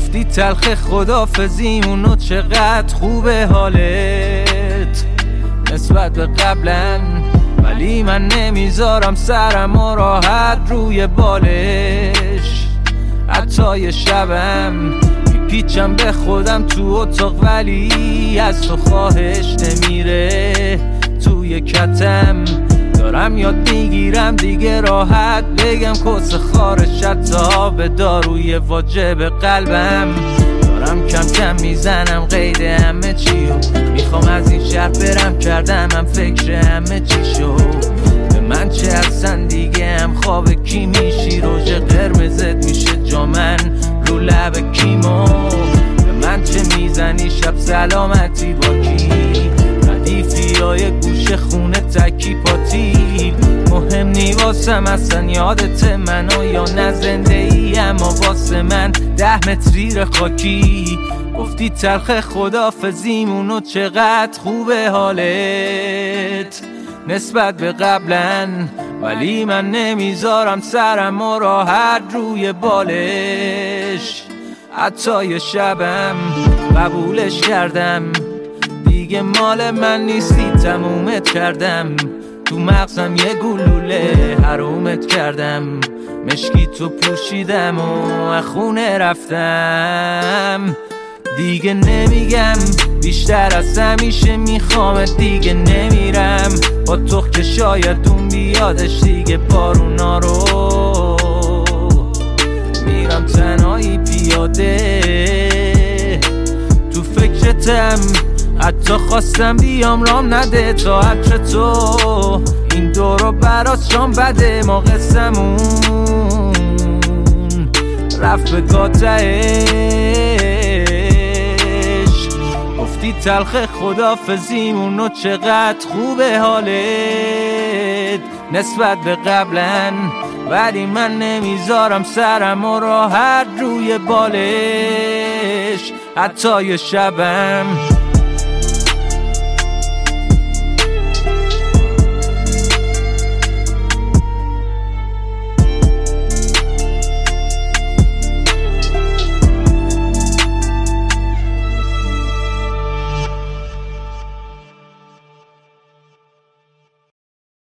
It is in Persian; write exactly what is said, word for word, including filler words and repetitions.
گفتی تلخ خدافزیمونو چقدر خوبه حالت نسبت به قبلا، ولی من نمیذارم سرم و راحت روی بالش. حتی یه شبم میپیچم به خودم تو اتاق، ولی از تو خواهش نمیره توی کتم. دارم یاد میگیرم دیگه راحت بگم کس خارش، حتی به داروی واجب قلبم. دارم کم کم میزنم قید همه چیو، میخوام از این شهر برم، کردم هم فکر همه چی شو. به من چه هستن دیگه، هم خواب کی میشی، روژ قرمزت میشه جامن رو لب کیمو. به من چه میزنی شب سلامتی با کی، ردیفی های گوش خونه تکی پاتی. مهم نی واسم اصلا یادت منو یا نه زنده ای، اما واسه من ده متری خاکی. گفتی تلخ خدافزیمونو چقدر خوبه حالت نسبت به قبلا، ولی من نمیذارم سرم و راحت روی بالش. حتی یه شبم قبولش کردم، دیگه مال من نیستی تمومت کردم. تو مغزم یه گلوله حرومت کردم، مشکی تو پوشیدم و خونه رفتم. دیگه نمیگم بیشتر از همیشه میخوامت، دیگه نمیرم با تو که شاید اون بیادش دیگه بارونا رو. میرم تنهایی پیاده تو فکرتم، حتی خواستم بیام رام نده تا عطر تو. این دورو برات شام بده، ما قسمون رفت به گاتهش. گفتی تلخ خدافزیمونو چقدر خوبه حالت نسبت به قبلا، ولی من نمیذارم سرم و راحت روی بالش. حتی یه شبم